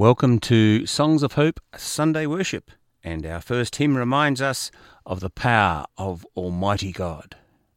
Welcome to Songs of Hope Sunday Worship, and our first hymn reminds us of the power of Almighty God.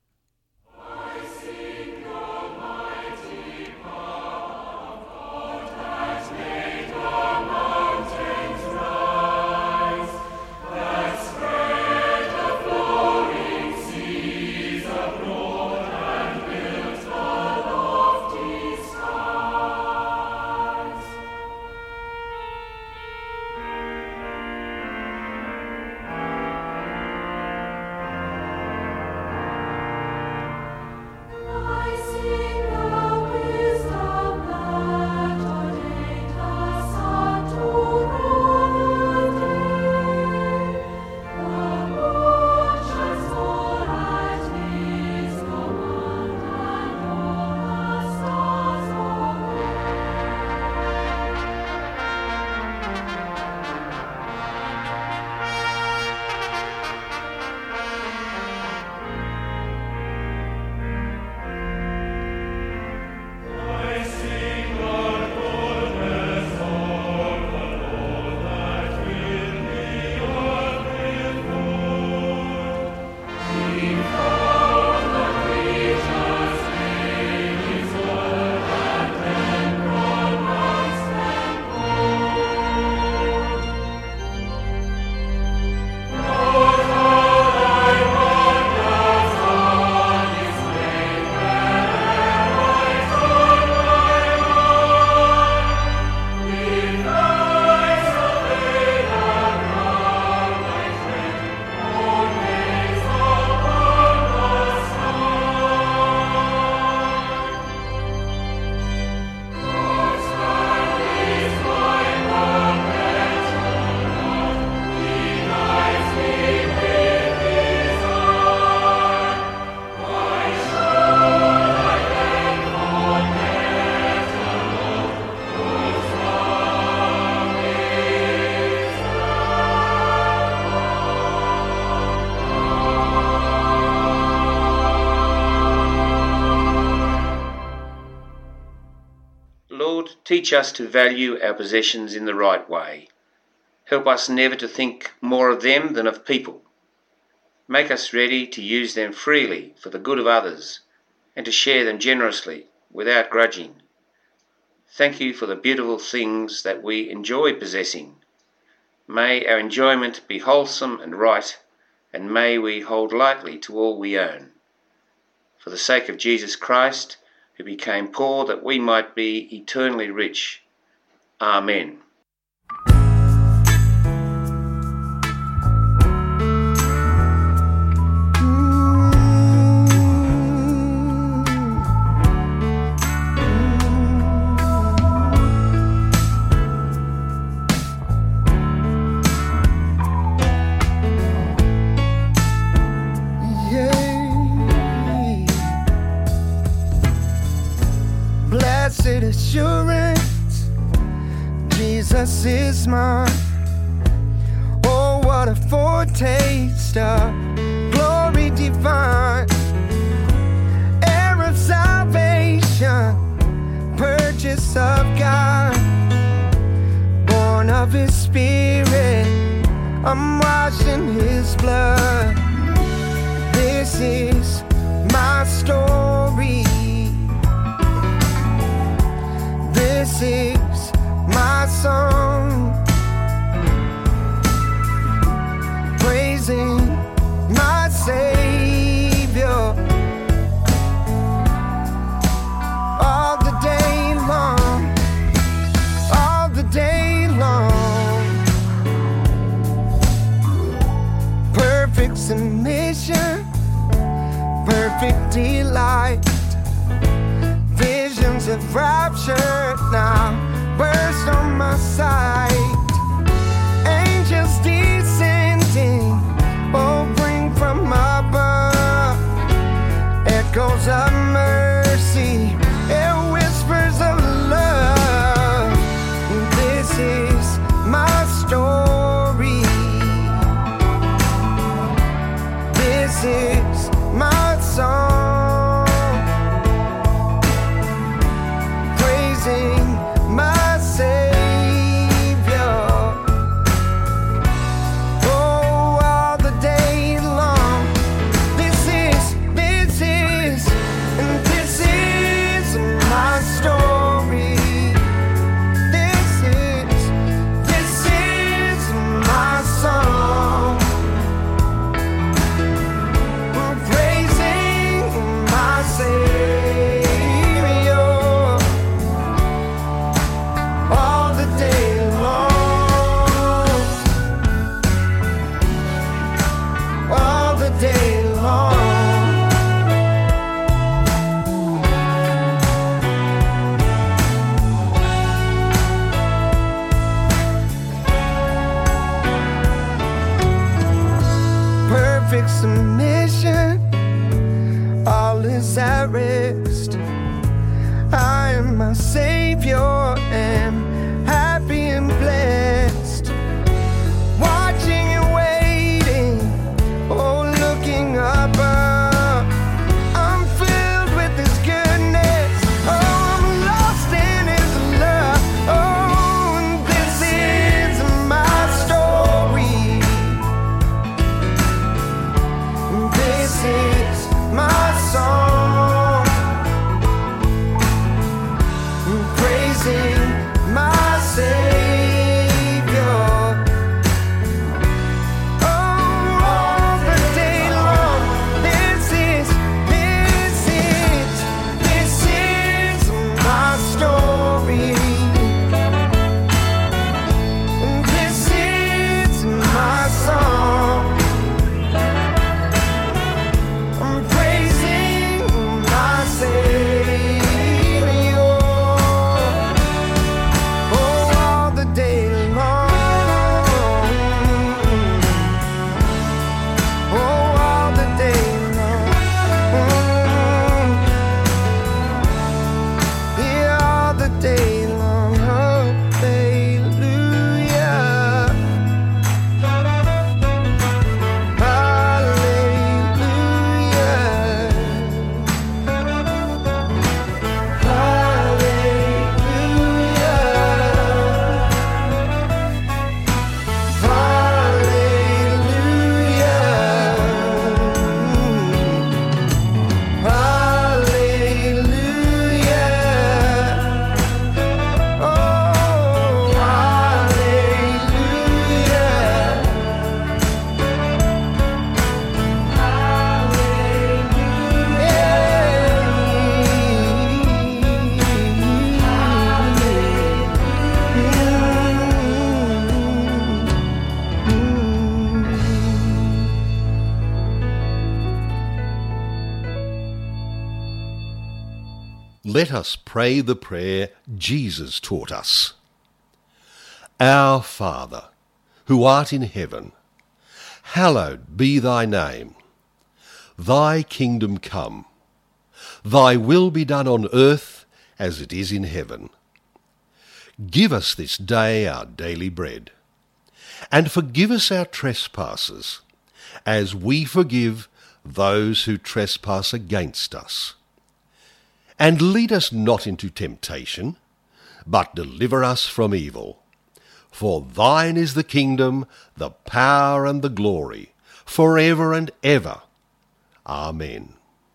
Lord, teach us to value our possessions in the right way. Help us never to think more of them than of people. Make us ready to use them freely for the good of others and to share them generously without grudging. Thank you for the beautiful things that we enjoy possessing. May our enjoyment be wholesome and right, and may we hold lightly to all we own. For the sake of Jesus Christ, who became poor that we might be eternally rich. Amen. Blessed assurance, Jesus is mine. Oh, what a foretaste of glory divine, heir of salvation, purchase of God, born of His Spirit, I'm washed in His blood. This is my story. This is my song, praising my Savior all the day long, all the day long. Perfect submission, perfect delight. Visions of rapture now burst on my sight. Angels descending, oh, bring from above echoes of mercy and whispers of love. This is my story. This is my song, praising submission, all is at rest. I am my Savior, am happy and blessed. Watching and waiting, oh, looking up. I'm filled with His goodness. Oh, I'm lost in His love. Oh, and this is my story. This is my song, praising my Savior. Oh, all the day long. This is my story. This is my song. I'm praising my Savior. Oh, all the day long. Oh, all the day long. Yeah, all the day long. Hallelujah. Let us pray the prayer Jesus taught us. Our Father, who art in heaven, hallowed be thy name. Thy kingdom come. Thy will be done on earth as it is in heaven. Give us this day our daily bread, and forgive us our trespasses, as we forgive those who trespass against us. And lead us not into temptation, but deliver us from evil. For thine is the kingdom, the power, and the glory, for ever and ever. Amen.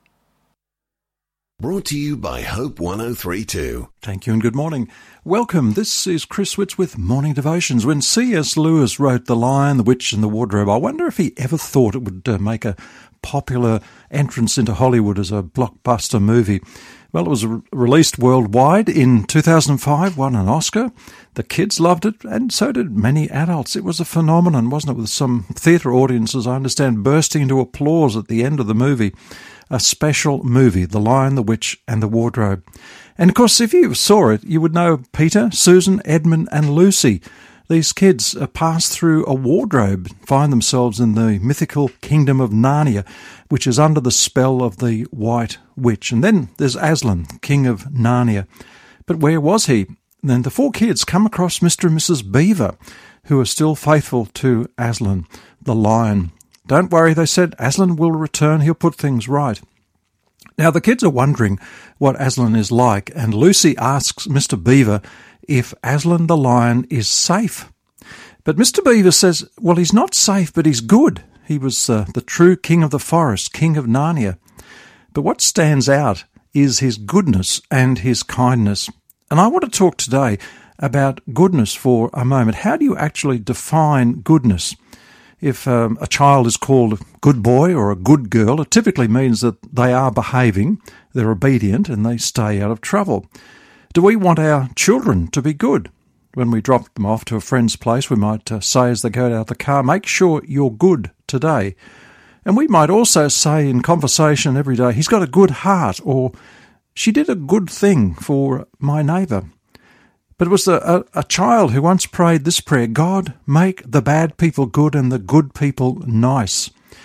Brought to you by Hope 103.2. Thank you and good morning. Welcome. This is Chris Switz with Morning Devotions. When C.S. Lewis wrote The Lion, the Witch and the Wardrobe, I wonder if he ever thought it would make a popular entrance into Hollywood as a blockbuster movie. Well, it was released worldwide in 2005, won an Oscar. The kids loved it, and so did many adults. It was a phenomenon, wasn't it, with some theatre audiences, I understand, bursting into applause at the end of the movie. A special movie, The Lion, the Witch and the Wardrobe. And, of course, if you saw it, you would know Peter, Susan, Edmund and Lucy. These kids pass through a wardrobe, find themselves in the mythical kingdom of Narnia, which is under the spell of the White Witch. And then there's Aslan, king of Narnia. But where was he? And then the four kids come across Mr. and Mrs. Beaver, who are still faithful to Aslan, the lion. Don't worry, they said, Aslan will return, he'll put things right. Now the kids are wondering what Aslan is like, and Lucy asks Mr. Beaver if Aslan the lion is safe. But Mr. Beaver says, well, he's not safe, but he's good. He was the true king of the forest, king of Narnia. But what stands out is his goodness and his kindness. And I want to talk today about goodness for a moment. How do you actually define goodness? If a child is called a good boy or a good girl, it typically means that they are behaving, they're obedient, and they stay out of trouble. Do we want our children to be good? When we drop them off to a friend's place, we might say as they go out of the car, make sure you're good today. And we might also say in conversation every day, he's got a good heart, or she did a good thing for my neighbour. But it was a child who once prayed this prayer, God, make the bad people good and the good people nice.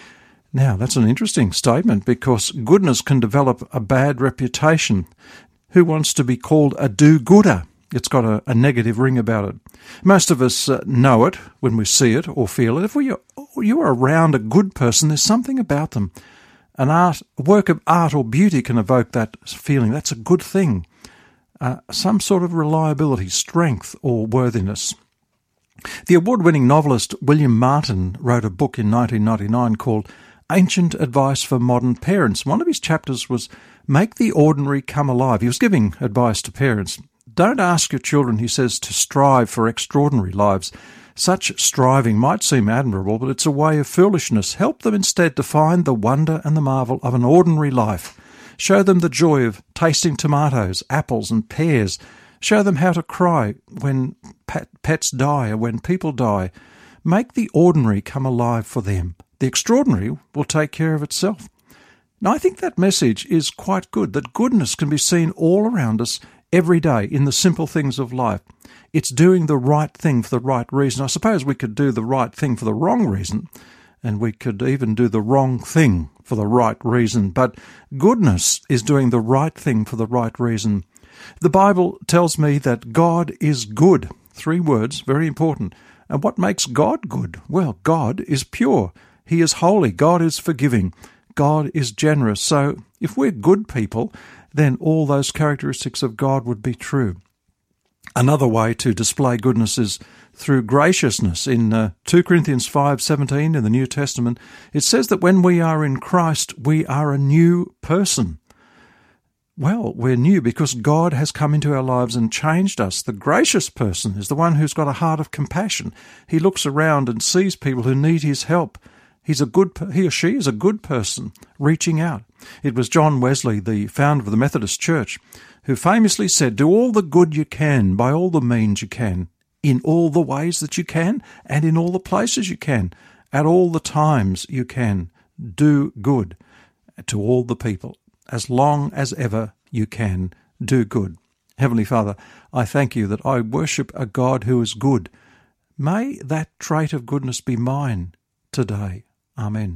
Now, that's an interesting statement because goodness can develop a bad reputation. Who wants to be called a do-gooder? It's got a negative ring about it. Most of us know it when we see it or feel it. If you are around a good person, there's something about them. A work of art or beauty can evoke that feeling. That's a good thing. Some sort of reliability, strength, or worthiness. The award-winning novelist William Martin wrote a book in 1999 called Ancient Advice for Modern Parents. One of his chapters was Make the Ordinary Come Alive. He was giving advice to parents. Don't ask your children, he says, to strive for extraordinary lives. Such striving might seem admirable, but it's a way of foolishness. Help them instead to find the wonder and the marvel of an ordinary life. Show them the joy of tasting tomatoes, apples and pears. Show them how to cry when pets die or when people die. Make the ordinary come alive for them. The extraordinary will take care of itself. Now, I think that message is quite good, that goodness can be seen all around us every day in the simple things of life. It's doing the right thing for the right reason. I suppose we could do the right thing for the wrong reason, and we could even do the wrong thing for the right reason. But goodness is doing the right thing for the right reason. The Bible tells me that God is good. 3 words, very important. And what makes God good? Well, God is pure. He is holy. God is forgiving. God is generous. So if we're good people, then all those characteristics of God would be true. Another way to display goodness is through graciousness. In 2 Corinthians 5:17 in the New Testament, it says that when we are in Christ, we are a new person. Well, we're new because God has come into our lives and changed us. The gracious person is the one who's got a heart of compassion. He looks around and sees people who need his help. He or she is a good person, reaching out. It was John Wesley, the founder of the Methodist Church, who famously said, "Do all the good you can, by all the means you can, in all the ways that you can, and in all the places you can, at all the times you can. Do good to all the people, as long as ever you can. Do good." Heavenly Father, I thank you that I worship a God who is good. May that trait of goodness be mine today. Amen.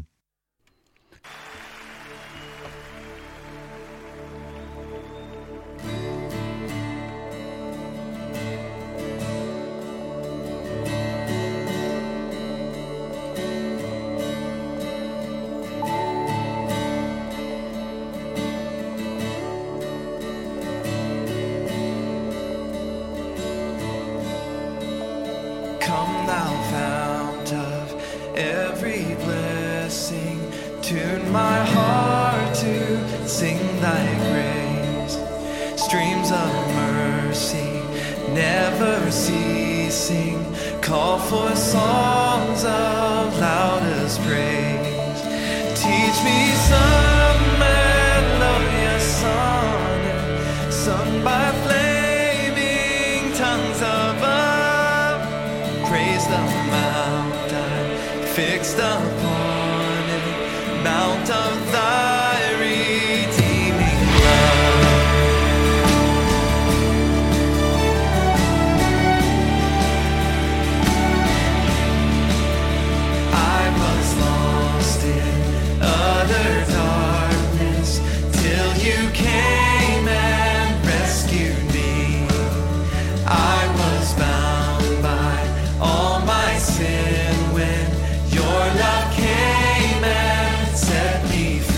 Come thou fount of every blessing, tune my heart to sing thy grace. Streams of mercy never ceasing, call for songs of loudest praise. Teach me some melodious sonnet sung by flaming tongues above. Praise the mount I fixed upon it, mount of thy redeeming love. I was lost in utter darkness till you came and rescued me. I was bound by all my sin when your love came and set me free.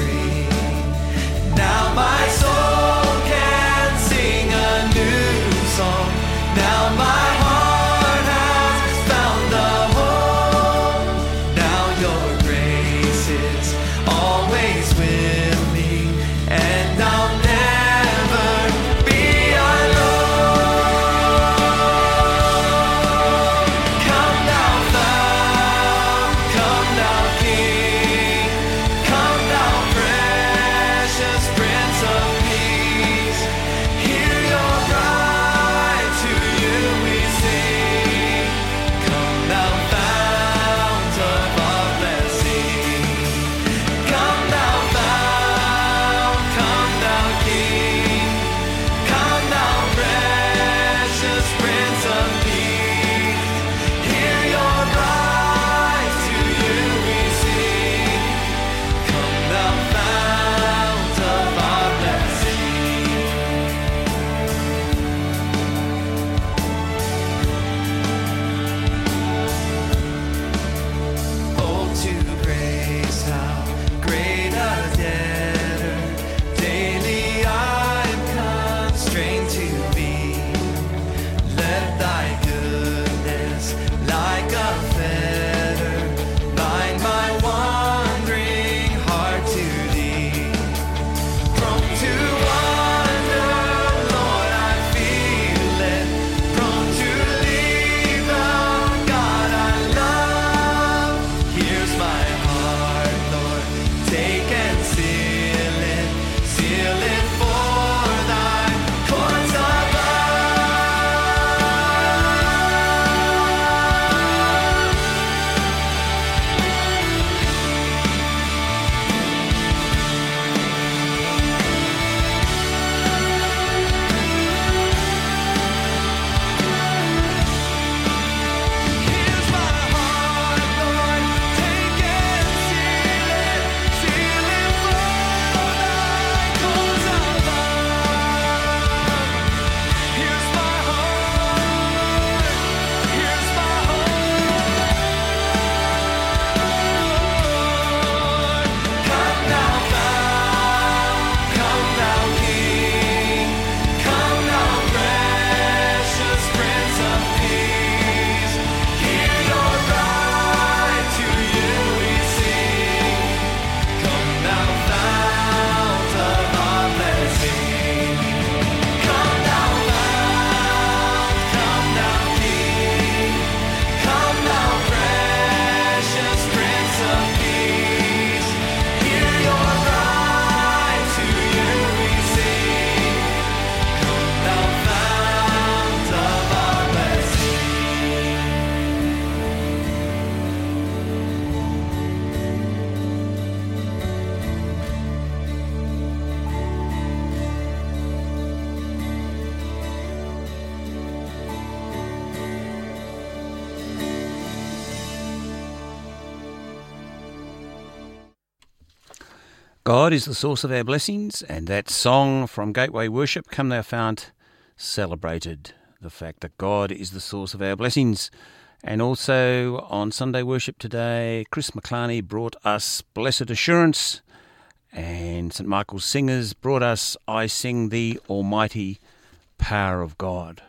God is the source of our blessings, and that song from Gateway Worship, Come Thou Fount, celebrated the fact that God is the source of our blessings. And also on Sunday worship today, Chris McClarney brought us Blessed Assurance, and St Michael's Singers brought us I Sing the Almighty Power of God.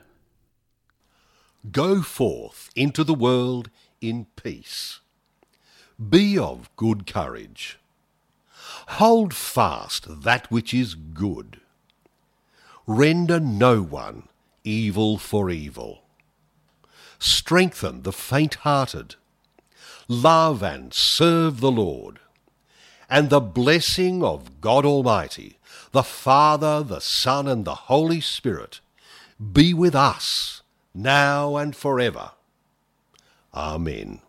Go forth into the world in peace. Be of good courage. Hold fast that which is good. Render no one evil for evil. Strengthen the faint-hearted. Love and serve the Lord. And the blessing of God Almighty, the Father, the Son, and the Holy Spirit, be with us, now and forever. Amen.